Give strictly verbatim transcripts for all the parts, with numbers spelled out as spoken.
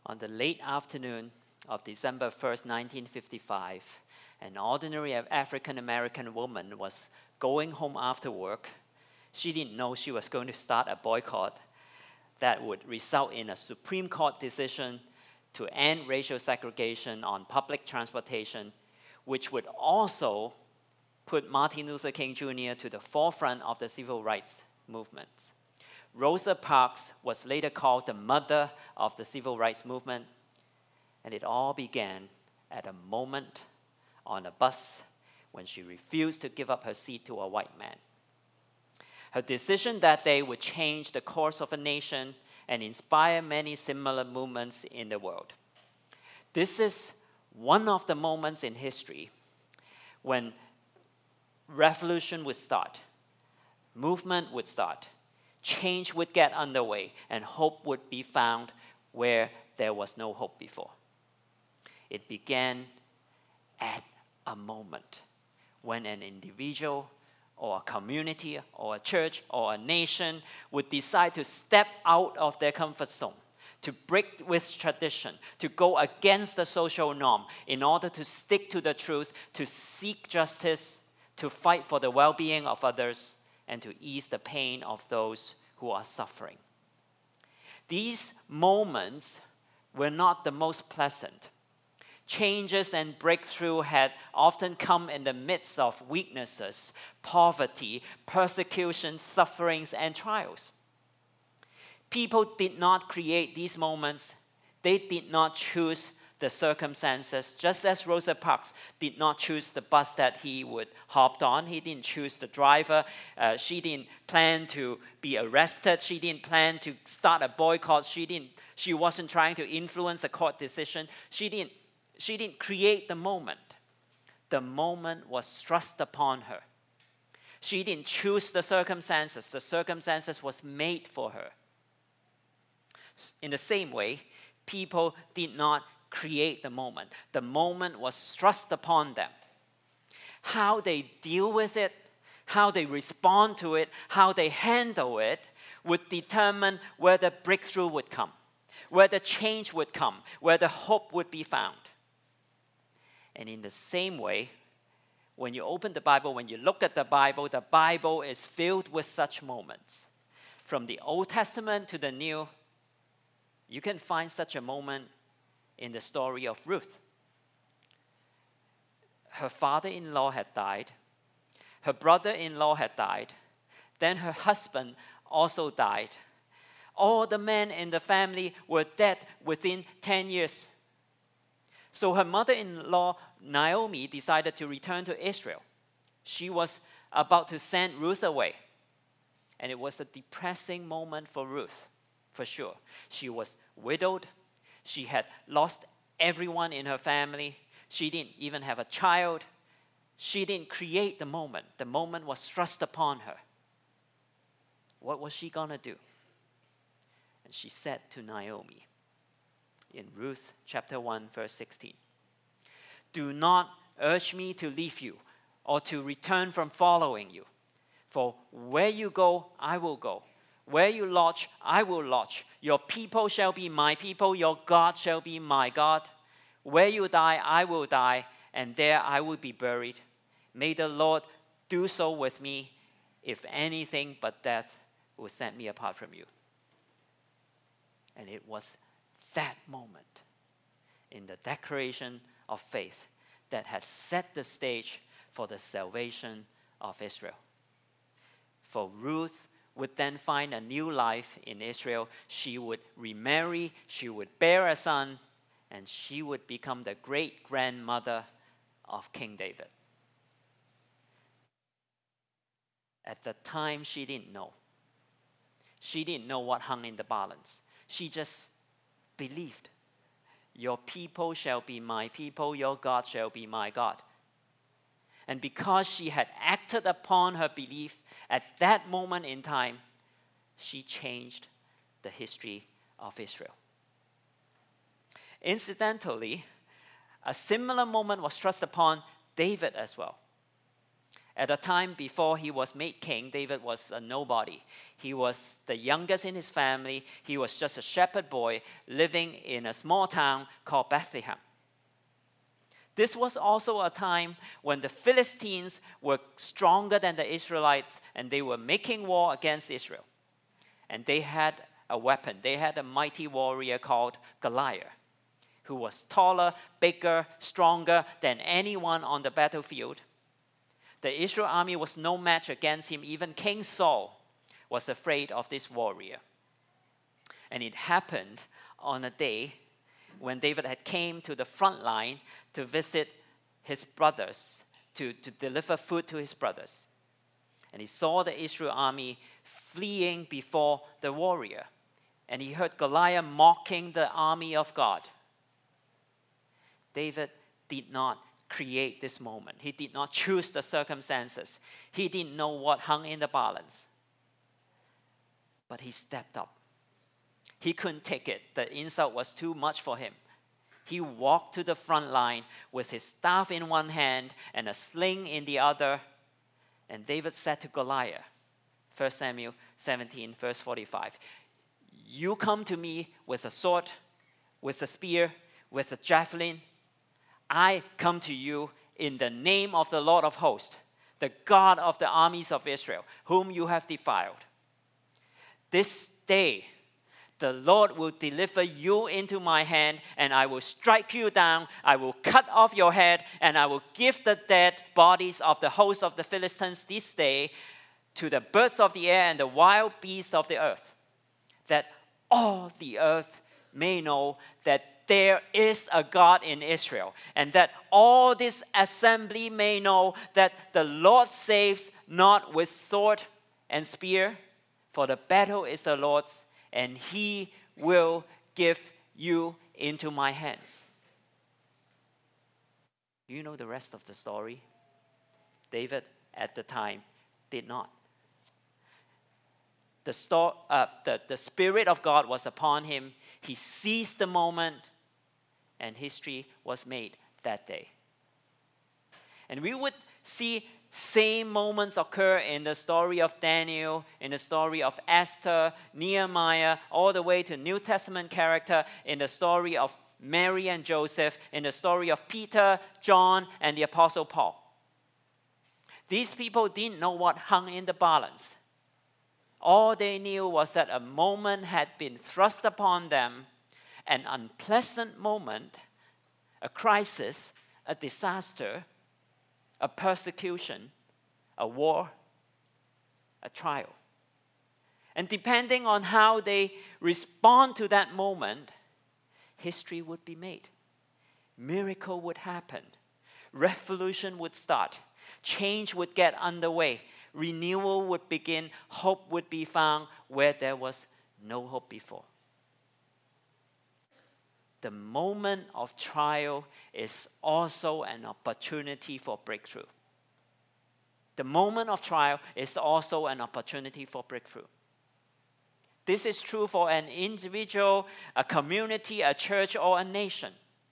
On the late afternoon of December first, nineteen fifty-five, an ordinary African-American woman was going home after work. She didn't know she was going to start a boycott that would result in a Supreme Court decision to end racial segregation on public transportation, which would also put Martin Luther King Junior to the forefront of the civil rights movement. Rosa Parks was later called the mother of the civil rights movement, and it all began at a moment on a bus when she refused to give up her seat to a white man. Her decision that day would change the course of a nation and inspire many similar movements in the world. This is one of the moments in history when revolution would start, movement would start, change would get underway, and hope would be found where there was no hope before. It began at a moment when an individual or a community or a church or a nation would decide to step out of their comfort zone, to break with tradition, to go against the social norm in order to stick to the truth, to seek justice, to fight for the well-being of others, and to ease the pain of those who are suffering. These moments were not the most pleasant. Changes and breakthrough had often come in the midst of weaknesses, poverty, persecution, sufferings, and trials. People did not create these moments. They did not choose the circumstances, just as Rosa Parks did not choose the bus that he would hop on. He didn't choose the driver. Uh, she didn't plan to be arrested. She didn't plan to start a boycott. She didn't. She wasn't trying to influence a court decision. She didn't. She didn't create the moment. The moment was thrust upon her. She didn't choose the circumstances. The circumstances was made for her. In the same way, people did not create the moment. The moment was thrust upon them. How they deal with it, how they respond to it, how they handle it would determine where the breakthrough would come, where the change would come, where the hope would be found. And in the same way, when you open the Bible, when you look at the Bible, the Bible is filled with such moments. From the Old Testament to the New, you can find such a moment in the story of Ruth. Her father-in-law had died. Her brother-in-law had died. Then her husband also died. All the men in the family were dead within ten years. So her mother-in-law, Naomi, decided to return to Israel. She was about to send Ruth away. And it was a depressing moment for Ruth, for sure. She was widowed. She had lost everyone in her family. She didn't even have a child. She didn't create the moment. The moment was thrust upon her. What was she going to do? And she said to Naomi, in Ruth chapter one, verse sixteen, "Do not urge me to leave you or to return from following you. For where you go, I will go. Where you lodge, I will lodge. Your people shall be my people. Your God shall be my God. Where you die, I will die, and there I will be buried. May the Lord do so with me, if anything but death will set me apart from you." And it was that moment in the declaration of faith that has set the stage for the salvation of Israel. For Ruth would then find a new life in Israel. She would remarry, she would bear a son, and she would become the great-grandmother of King David. At the time, she didn't know. She didn't know what hung in the balance. She just believed. Your people shall be my people, your God shall be my God. And because she had acted upon her belief at that moment in time, she changed the history of Israel. Incidentally, a similar moment was thrust upon David as well. At a time before he was made king, David was a nobody. He was the youngest in his family. He was just a shepherd boy living in a small town called Bethlehem. This was also a time when the Philistines were stronger than the Israelites, and they were making war against Israel. And they had a weapon. They had a mighty warrior called Goliath, who was taller, bigger, stronger than anyone on the battlefield. The Israel army was no match against him. Even King Saul was afraid of this warrior. And it happened on a day when David had came to the front line to visit his brothers, to, to deliver food to his brothers. And he saw the Israel army fleeing before the warrior. And he heard Goliath mocking the army of God. David did not create this moment. He did not choose the circumstances. He didn't know what hung in the balance. But he stepped up. He couldn't take it. The insult was too much for him. He walked to the front line with his staff in one hand and a sling in the other. And David said to Goliath, First Samuel seventeen, verse forty-five, "You come to me with a sword, with a spear, with a javelin. I come to you in the name of the Lord of hosts, the God of the armies of Israel, whom you have defiled. This day the Lord will deliver you into my hand, and I will strike you down. I will cut off your head, and I will give the dead bodies of the host of the Philistines this day to the birds of the air and the wild beasts of the earth, that all the earth may know that there is a God in Israel, and that all this assembly may know that the Lord saves not with sword and spear, for the battle is the Lord's, and he will give you into my hands." You know the rest of the story. David, at the time, did not. The, sto- uh, the, the Spirit of God was upon him. He seized the moment, and history was made that day. And we would see same moments occur in the story of Daniel, in the story of Esther, Nehemiah, all the way to New Testament character in the story of Mary and Joseph, in the story of Peter, John, and the Apostle Paul. These people didn't know what hung in the balance. All they knew was that a moment had been thrust upon them, an unpleasant moment, a crisis, a disaster, a persecution, a war, a trial. And depending on how they respond to that moment, history would be made. Miracle would happen. Revolution would start. Change would get underway. Renewal would begin. Hope would be found where there was no hope before. The moment of trial is also an opportunity for breakthrough. The moment of trial is also an opportunity for breakthrough. This is true for an individual, a community, a church, or a nation.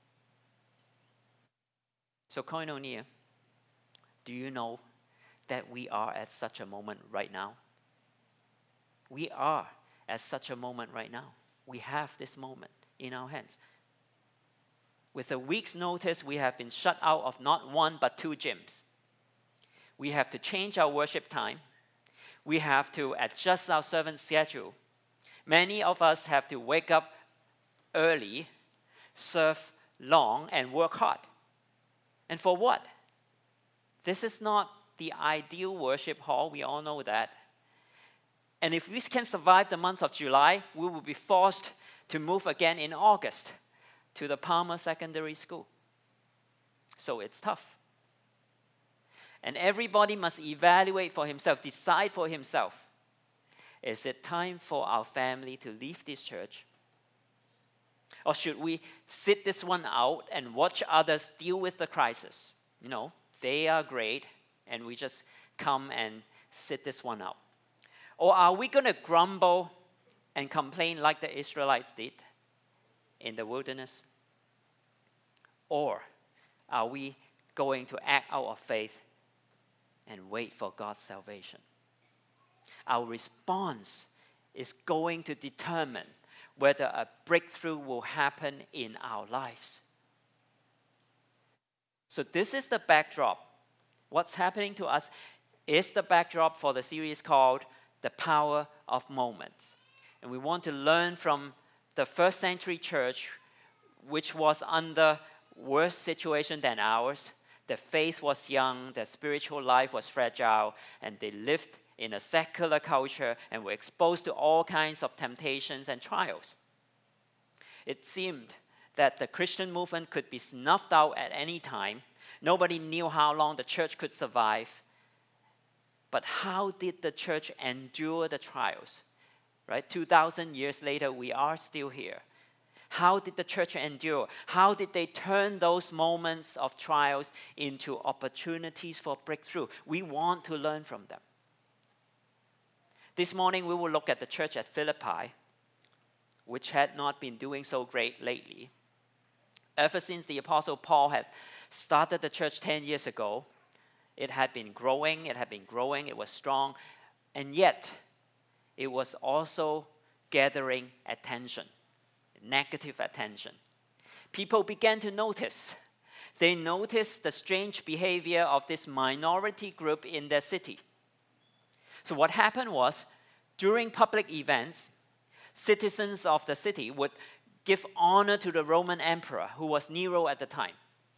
So, Koinonia, do you know that we are at such a moment right now? We are at such a moment right now. We have this moment in our hands. With a week's notice, we have been shut out of not one but two gyms. We have to change our worship time. We have to adjust our servant schedule. Many of us have to wake up early, serve long, and work hard. And for what? This is not the ideal worship hall. We all know that. And if we can survive the month of July, we will be forced to move again in August to the Palmer Secondary School. So it's tough. And everybody must evaluate for himself, decide for himself. Is it time for our family to leave this church? Or should we sit this one out and watch others deal with the crisis? You know, they are great, and we just come and sit this one out. Or are we going to grumble and complain like the Israelites did in the wilderness? Or are we going to act out of faith and wait for God's salvation. Our response is going to determine whether a breakthrough will happen in our lives. So this is the backdrop. What's happening to us is the backdrop for the series called The Power of Moments. And we want to learn from the first century church, which was under worse situation than ours. Their faith was young, their spiritual life was fragile, and they lived in a secular culture and were exposed to all kinds of temptations and trials. It seemed that the Christian movement could be snuffed out at any time. Nobody knew how long the church could survive. But how did the church endure the trials? Right? two thousand years later, we are still here. How did the church endure? How did they turn those moments of trials into opportunities for breakthrough? We want to learn from them. This morning, we will look at the church at Philippi, which had not been doing so great lately. Ever since the Apostle Paul had started the church ten years ago, it had been growing, it had been growing, it was strong, and yet it was also gathering attention, negative attention. People began to notice. They noticed the strange behavior of this minority group in their city. So what happened was, during public events, citizens of the city would give honor to the Roman emperor, who was Nero at the time.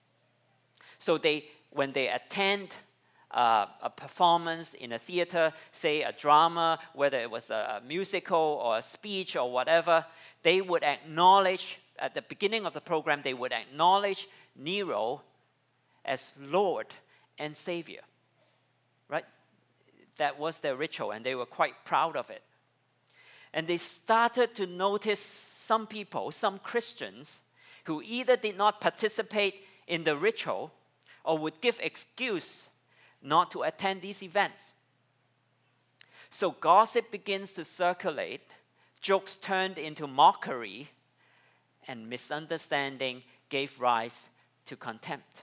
So they, when they attend uh, a performance in a theater, say a drama, whether it was a, a musical or a speech or whatever, they would acknowledge, at the beginning of the program, they would acknowledge Nero as Lord and Savior. Right? That was their ritual, and they were quite proud of it. And they started to notice some people, some Christians, who either did not participate in the ritual or would give excuse not to attend these events. So gossip begins to circulate, jokes turned into mockery, and misunderstanding gave rise to contempt.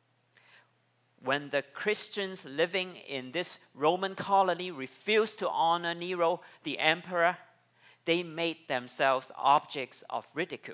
When the Christians living in this Roman colony refused to honor Nero, the emperor, they made themselves objects of ridicule.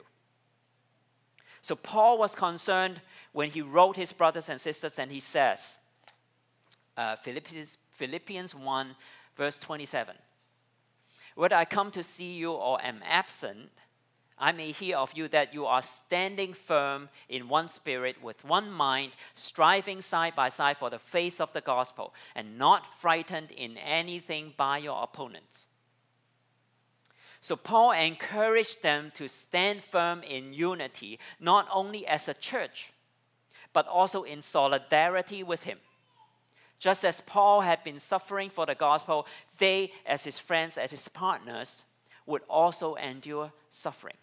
So Paul was concerned when he wrote his brothers and sisters, and he says, uh, Philippians, Philippians one, verse twenty-seven, "Whether I come to see you or am absent, I may hear of you that you are standing firm in one spirit, with one mind, striving side by side for the faith of the gospel, and not frightened in anything by your opponents." So Paul encouraged them to stand firm in unity, not only as a church, but also in solidarity with him. Just as Paul had been suffering for the gospel, they, as his friends, as his partners, would also endure suffering.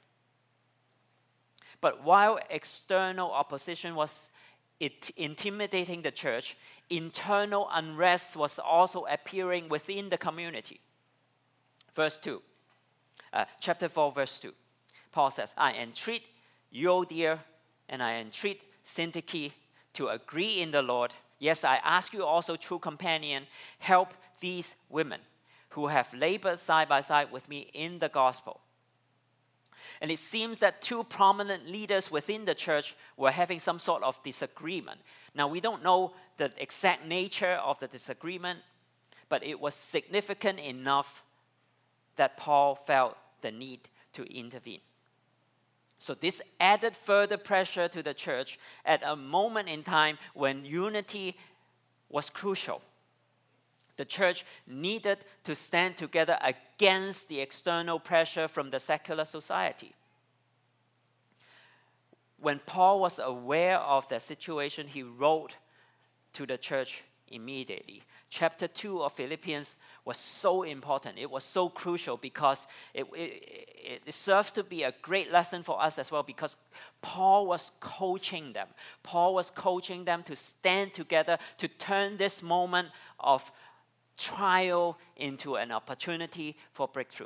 But while external opposition was it intimidating the church, internal unrest was also appearing within the community. Verse two, uh, chapter four, verse two. Paul says, "I entreat Euodia and I entreat Syntyche to agree in the Lord. Yes, I ask you also, true companion, help these women who have labored side by side with me in the gospel." And it seems that two prominent leaders within the church were having some sort of disagreement. Now, we don't know the exact nature of the disagreement, but it was significant enough that Paul felt the need to intervene. So this added further pressure to the church at a moment in time when unity was crucial. The church needed to stand together against the external pressure from the secular society. When Paul was aware of the situation, he wrote to the church immediately. Chapter two of Philippians was so important. It was so crucial because it, it, it serves to be a great lesson for us as well, because Paul was coaching them. Paul was coaching them to stand together, to turn this moment of trial into an opportunity for breakthrough.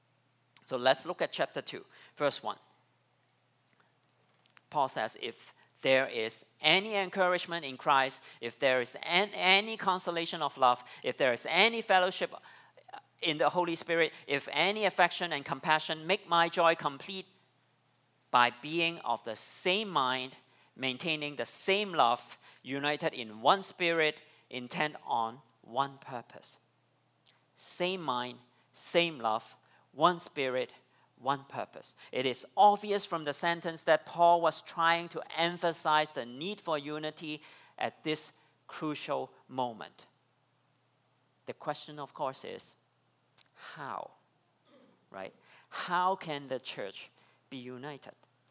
So let's look at chapter two, verse one. Paul says, "If there is any encouragement in Christ, if there is an, any consolation of love, if there is any fellowship in the Holy Spirit, if any affection and compassion, make my joy complete by being of the same mind, maintaining the same love, united in one spirit, intent on one purpose. Same mind, same love, one spirit, one purpose. It is obvious from the sentence that Paul was trying to emphasize the need for unity at this crucial moment. The question, of course, is how, right? How can the church be united?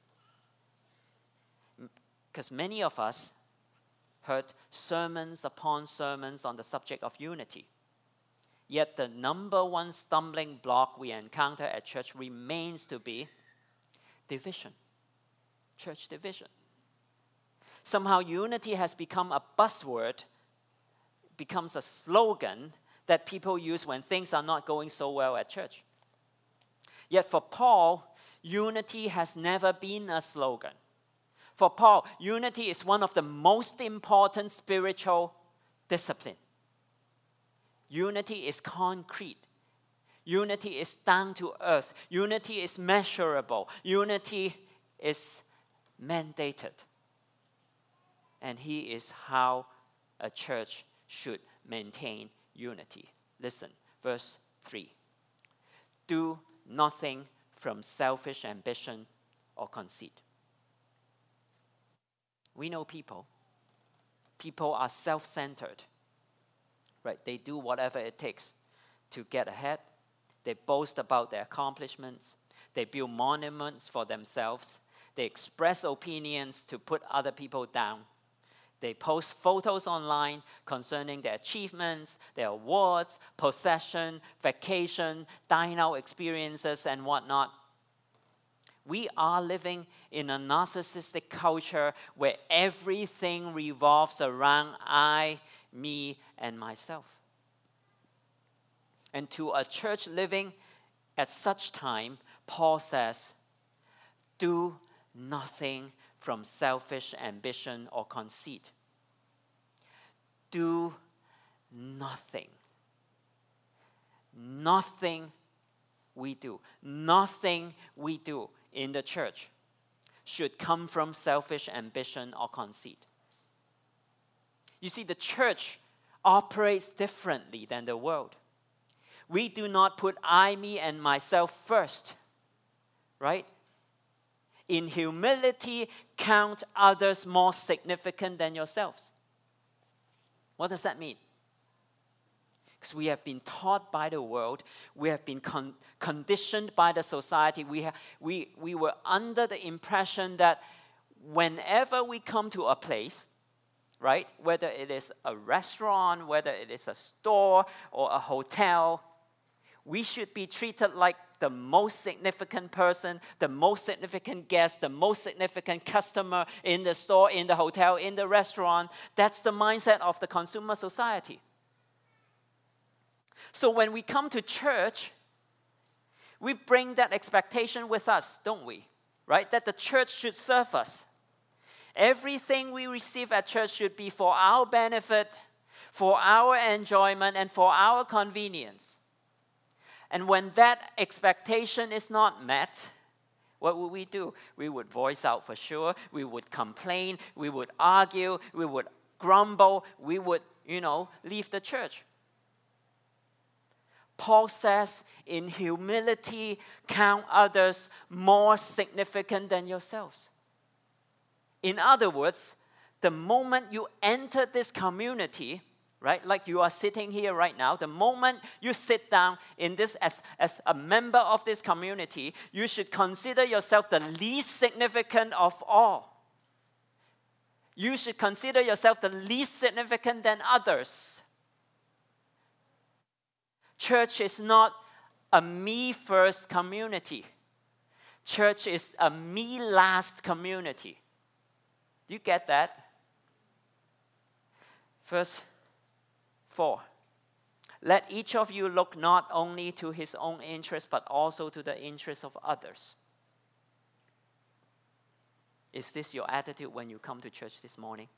Because many of us heard sermons upon sermons on the subject of unity. Yet the number one stumbling block we encounter at church remains to be division, church division. Somehow unity has become a buzzword, becomes a slogan that people use when things are not going so well at church. Yet for Paul, unity has never been a slogan. For Paul, unity is one of the most important spiritual disciplines. Unity is concrete. Unity is down to earth. Unity is measurable. Unity is mandated. And he is how a church should maintain unity. Listen, verse three. Do nothing from selfish ambition or conceit. We know people. People are self-centered. Right? They do whatever it takes to get ahead. They boast about their accomplishments. They build monuments for themselves. They express opinions to put other people down. They post photos online concerning their achievements, their awards, possession, vacation, dine-out experiences, and whatnot. We are living in a narcissistic culture where everything revolves around I, me, and myself. And to a church living at such time, Paul says, do nothing from selfish ambition or conceit. Do nothing. Nothing we do. Nothing we do in the church should come from selfish ambition or conceit. You see, the church operates differently than the world. We do not put I, me, and myself first, right? In humility, count others more significant than yourselves. What does that mean? Because we have been taught by the world, we have been con- conditioned by the society. We, ha- we, we were under the impression that whenever we come to a place, right, whether it is a restaurant, whether it is a store or a hotel, we should be treated like the most significant person, the most significant guest, the most significant customer in the store, in the hotel, in the restaurant. That's the mindset of the consumer society. So when we come to church, we bring that expectation with us, don't we? Right? That the church should serve us. Everything we receive at church should be for our benefit, for our enjoyment, and for our convenience. And when that expectation is not met, what would we do? We would voice out for sure. We would complain. We would argue. We would grumble. We would, you know, leave the church. Paul says, in humility, count others more significant than yourselves. In other words, the moment you enter this community, right, like you are sitting here right now, the moment you sit down in this as, as a member of this community, you should consider yourself the least significant of all. You should consider yourself the least significant than others. Church is not a me-first community. Church is a me-last community. Do you get that? Verse four. Let each of you look not only to his own interest, but also to the interests of others. Is this your attitude when you come to church this morning?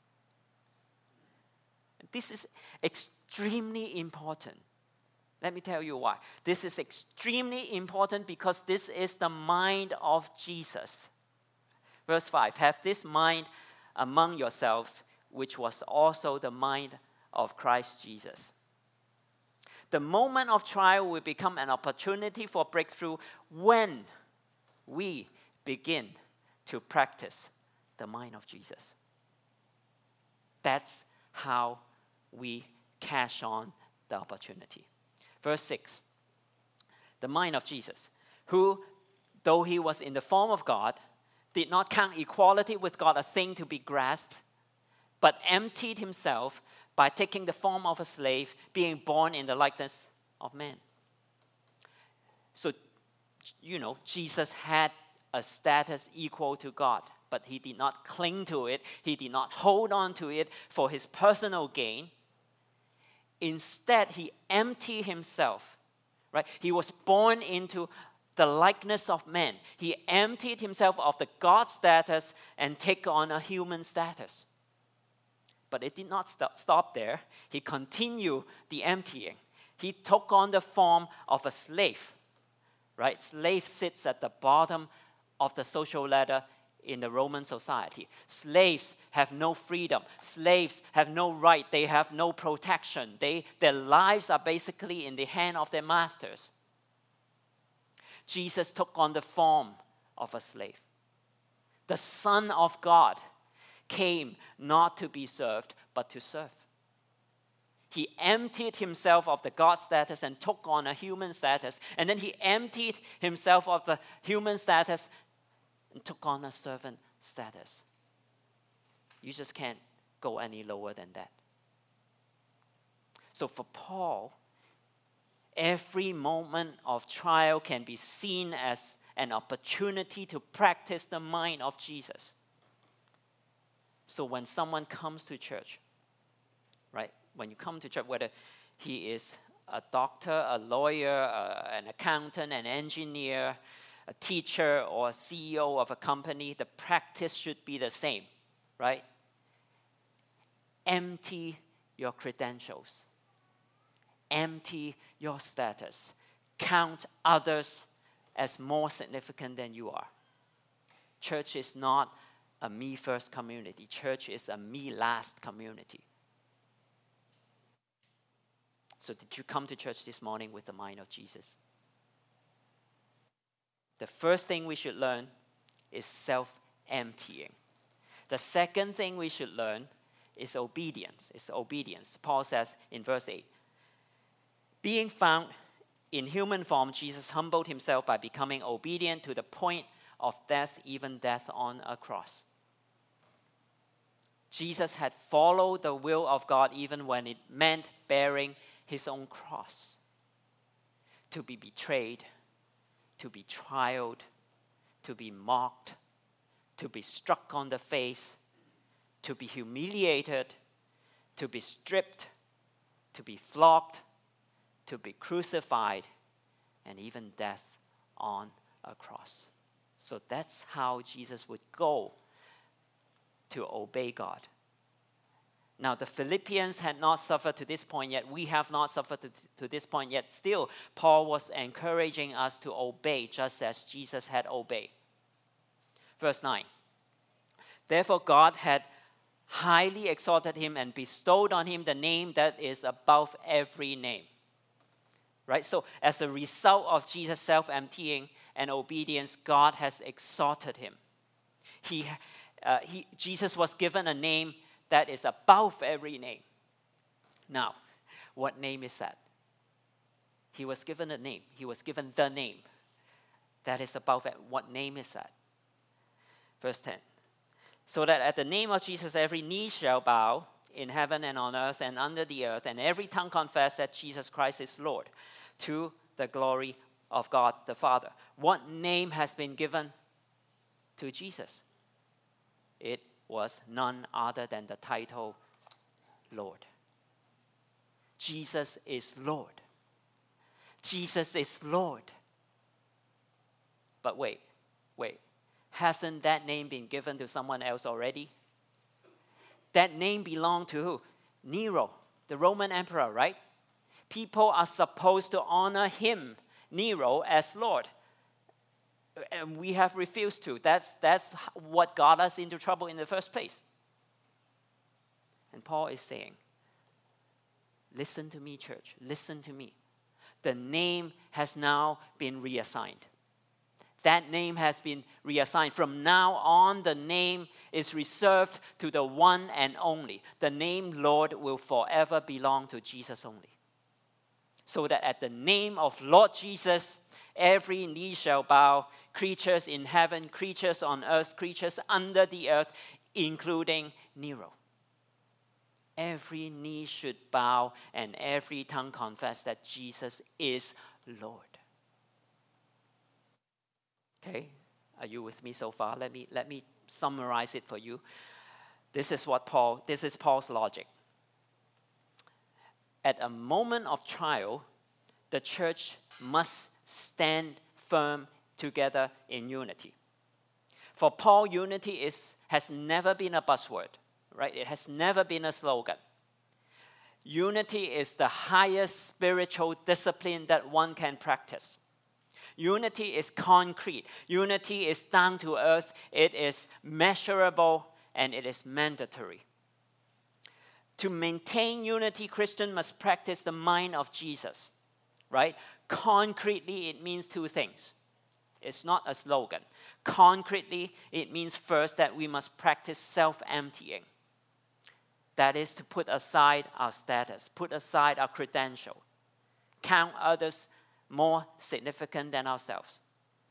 This is extremely important. Let me tell you why. This is extremely important because this is the mind of Jesus. Verse five, have this mind among yourselves, which was also the mind of Christ Jesus. The moment of trial will become an opportunity for breakthrough when we begin to practice the mind of Jesus. That's how we cash on the opportunity. Verse six, the mind of Jesus, who, though he was in the form of God, did not count equality with God a thing to be grasped, but emptied himself by taking the form of a slave, being born in the likeness of man. So, you know, Jesus had a status equal to God, but he did not cling to it. He did not hold on to it for his personal gain. Instead, he emptied himself, right? He was born into the likeness of man. He emptied himself of the God status and take on a human status. But it did not stop, stop there. He continued the emptying. He took on the form of a slave, right? Slave sits at the bottom of the social ladder in the Roman society. Slaves have no freedom. Slaves have no right. They have no protection. They, their lives are basically in the hand of their masters. Jesus took on the form of a slave. The Son of God came not to be served, but to serve. He emptied himself of the God status and took on a human status. And then he emptied himself of the human status and took on a servant status. You just can't go any lower than that. So for Paul, every moment of trial can be seen as an opportunity to practice the mind of Jesus. So when someone comes to church, right, when you come to church, whether he is a doctor, a lawyer, uh, an accountant, an engineer, a teacher, or a C E O of a company, the practice should be the same, right? Empty your credentials. Empty your status. Count others as more significant than you are. Church is not a me-first community. Church is a me-last community. So did you come to church this morning with the mind of Jesus? The first thing we should learn is self-emptying. The second thing we should learn is obedience. It's obedience. Paul says in verse eight, being found in human form, Jesus humbled himself by becoming obedient to the point of death, even death on a cross. Jesus had followed the will of God even when it meant bearing his own cross. To be betrayed, to be trialed, to be mocked, to be struck on the face, to be humiliated, to be stripped, to be flogged, to be crucified, and even death on a cross. So that's how Jesus would go to obey God. Now, the Philippians had not suffered to this point yet. We have not suffered to, to this point yet. Still, Paul was encouraging us to obey just as Jesus had obeyed. Verse nine. Therefore, God had highly exalted him and bestowed on him the name that is above every name. Right? So, as a result of Jesus' self-emptying and obedience, God has exalted him. He, uh, he, Jesus was given a name that is above every name. Now, what name is that? He was given a name. He was given the name that is above it. What name is that? Verse ten. So that at the name of Jesus every knee shall bow in heaven and on earth and under the earth, and every tongue confess that Jesus Christ is Lord, to the glory of God the Father. What name has been given to Jesus? It was none other than the title Lord. Jesus is Lord. Jesus is Lord. But wait, wait. Hasn't that name been given to someone else already? That name belonged to who? Nero, the Roman emperor, right? People are supposed to honor him, Nero, as Lord. And we have refused to. That's, that's what got us into trouble in the first place. And Paul is saying, listen to me, church. Listen to me. The name has now been reassigned. That name has been reassigned. From now on, the name is reserved to the one and only. The name Lord will forever belong to Jesus only. So that at the name of Lord Jesus, every knee shall bow, creatures in heaven, creatures on earth, creatures under the earth, including Nero. Every knee should bow and every tongue confess that Jesus is Lord. Okay, are you with me so far? Let me, let me summarize it for you. This is what Paul, this is Paul's logic. At a moment of trial, the church must stand firm together in unity. For Paul, unity is, has never been a buzzword, right? It has never been a slogan. Unity is the highest spiritual discipline that one can practice. Unity is concrete. Unity is down to earth. It is measurable and it is mandatory. To maintain unity, Christians must practice the mind of Jesus, right? Concretely, it means two things. It's not a slogan. Concretely, it means first that we must practice self-emptying. That is to put aside our status, put aside our credential, count others more significant than ourselves.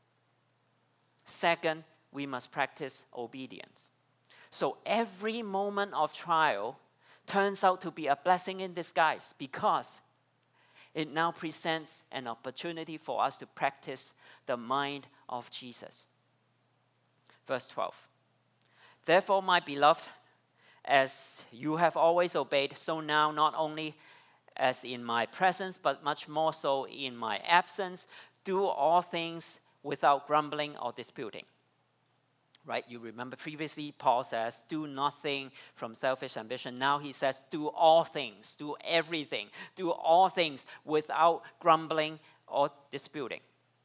Second, we must practice obedience. So every moment of trial turns out to be a blessing in disguise because it now presents an opportunity for us to practice the mind of Jesus. Verse twelve. Therefore, my beloved, as you have always obeyed, so now not only as in my presence, but much more so in my absence, do all things without grumbling or disputing. Right? You remember previously Paul says, do nothing from selfish ambition. Now he says, do all things, do everything, do all things without grumbling or disputing.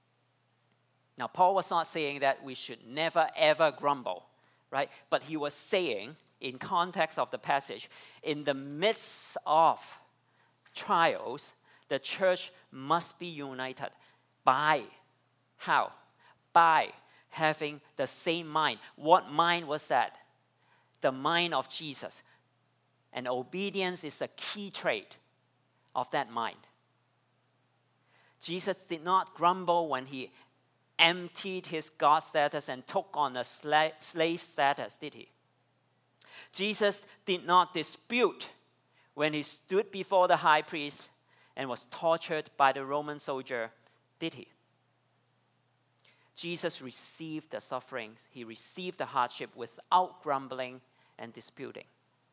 Now Paul was not saying that we should never ever grumble, right? But he was saying, in context of the passage, in the midst of trials, the church must be united by how? By having the same mind. What mind was that? The mind of Jesus. And obedience is the key trait of that mind. Jesus did not grumble when he emptied his God status and took on a sla- slave status, did he? Jesus did not dispute when he stood before the high priest and was tortured by the Roman soldier, did he? Jesus received the sufferings, he received the hardship without grumbling and disputing.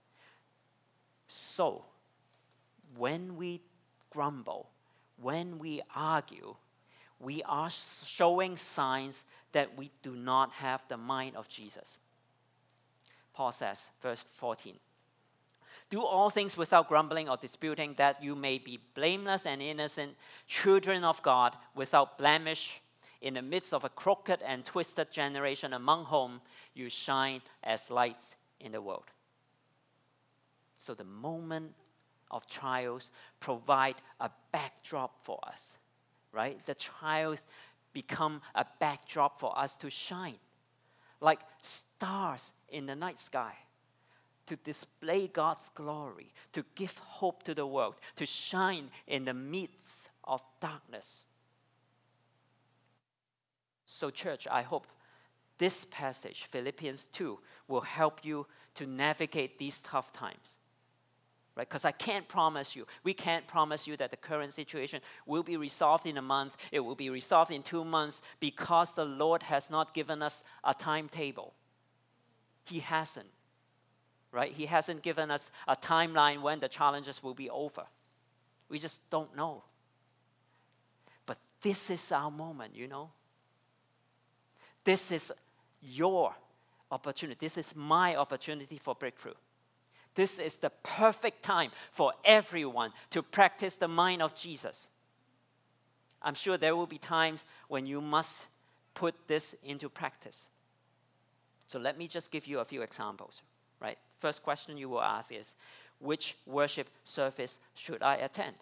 So, when we grumble, when we argue, we are showing signs that we do not have the mind of Jesus. Paul says, verse fourteen, do all things without grumbling or disputing, that you may be blameless and innocent, children of God, without blemish, in the midst of a crooked and twisted generation, among whom you shine as lights in the world. So the moment of trials provide a backdrop for us, right? The trials become a backdrop for us to shine, like stars in the night sky, to display God's glory, to give hope to the world, to shine in the midst of darkness. So church, I hope this passage, Philippians two, will help you to navigate these tough times. Right? Because I can't promise you, we can't promise you that the current situation will be resolved in a month, it will be resolved in two months, because the Lord has not given us a timetable. He hasn't. Right? He hasn't given us a timeline when the challenges will be over. We just don't know. But this is our moment, you know. This is your opportunity. This is my opportunity for breakthrough. This is the perfect time for everyone to practice the mind of Jesus. I'm sure there will be times when you must put this into practice. So let me just give you a few examples, right? First question you will ask is, which worship service should I attend?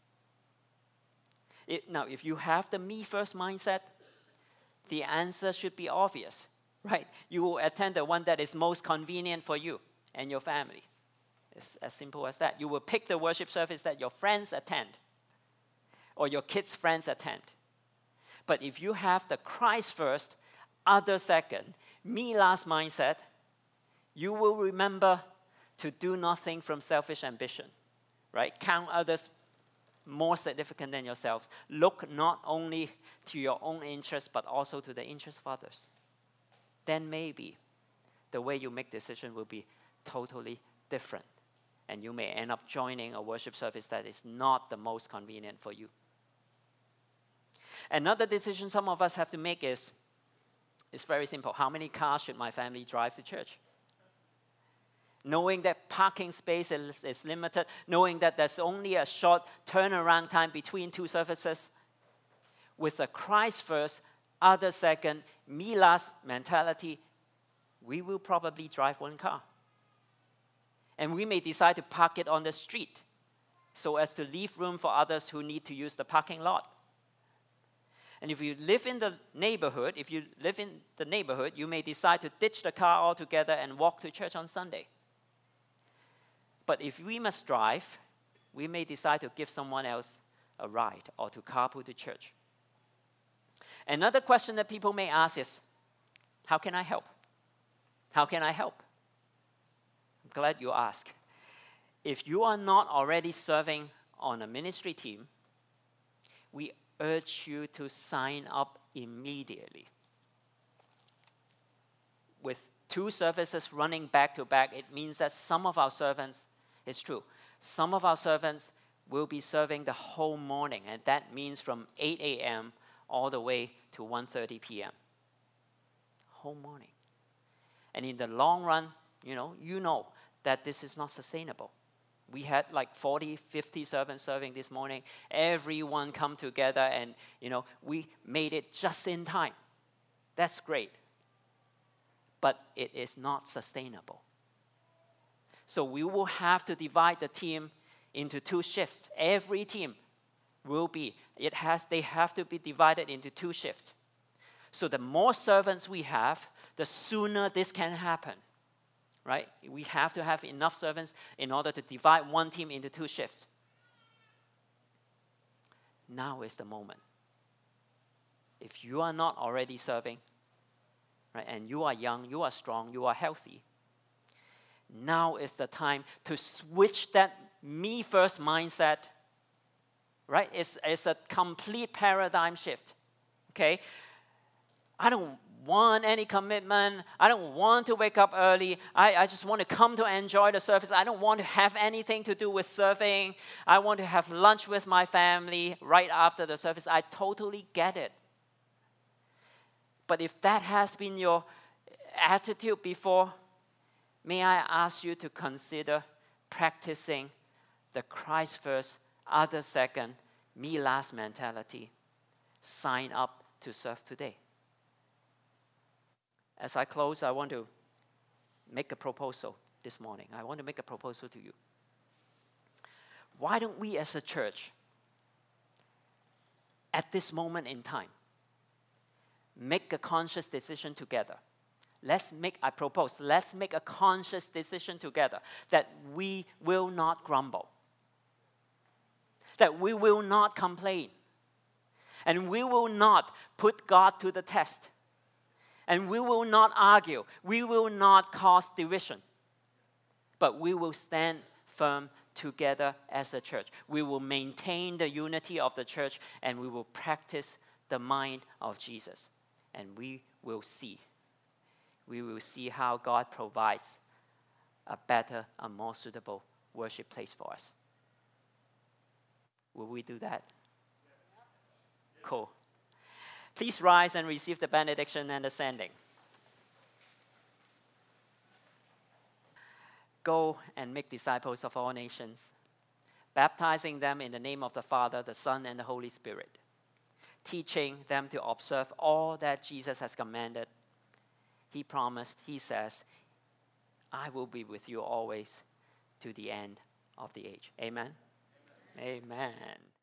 It, now, if you have the me first mindset, the answer should be obvious, right? You will attend the one that is most convenient for you and your family. It's as simple as that. You will pick the worship service that your friends attend or your kids' friends attend. But if you have the Christ first, other second, me last mindset, you will remember to do nothing from selfish ambition, right? Count others more significant than yourselves. Look not only to your own interests, but also to the interests of others. Then maybe the way you make decisions will be totally different. And you may end up joining a worship service that is not the most convenient for you. Another decision some of us have to make is, is very simple. How many cars should my family drive to church? Knowing that parking space is, is limited, knowing that there's only a short turnaround time between two services, with a Christ first, other second, me last mentality, we will probably drive one car. And we may decide to park it on the street so as to leave room for others who need to use the parking lot. And if you live in the neighborhood, if you live in the neighborhood, you may decide to ditch the car altogether and walk to church on Sunday. But if we must drive, we may decide to give someone else a ride or to carpool to church. Another question that people may ask is, how can I help? How can I help? I'm glad you asked. If you are not already serving on a ministry team, we urge you to sign up immediately. With two services running back to back, it means that some of our servants, it's true, some of our servants will be serving the whole morning, and that means from eight a.m. all the way to one thirty p.m. Whole morning. And in the long run, you know, you know that this is not sustainable. We had like forty, fifty servants serving this morning. Everyone come together and, you know, we made it just in time. That's great. But it is not sustainable. So we will have to divide the team into two shifts. Every team will be, it has, they have to be divided into two shifts. So the more servants we have, the sooner this can happen. Right? We have to have enough servants in order to divide one team into two shifts. Now is the moment. If you are not already serving, right, and you are young, you are strong, you are healthy, now is the time to switch that me first mindset. Right? It's, it's a complete paradigm shift. Okay? I don't want any commitment. I don't want to wake up early. I, I just want to come to enjoy the service. I don't want to have anything to do with serving. I want to have lunch with my family right after the service. I totally get it. But if that has been your attitude before, may I ask you to consider practicing the Christ first, other second, me last mentality. Sign up to serve today. As I close, I want to make a proposal this morning. I want to make a proposal to you. Why don't we as a church, at this moment in time, make a conscious decision together? Let's make, I propose, let's make a conscious decision together that we will not grumble, that we will not complain, and we will not put God to the test. And we will not argue. We will not cause division. But we will stand firm together as a church. We will maintain the unity of the church, and we will practice the mind of Jesus. And we will see. We will see how God provides a better, a more suitable worship place for us. Will we do that? Cool. Please rise and receive the benediction and the sending. Go and make disciples of all nations, baptizing them in the name of the Father, the Son, and the Holy Spirit, teaching them to observe all that Jesus has commanded. He promised, he says, I will be with you always to the end of the age. Amen? Amen. Amen.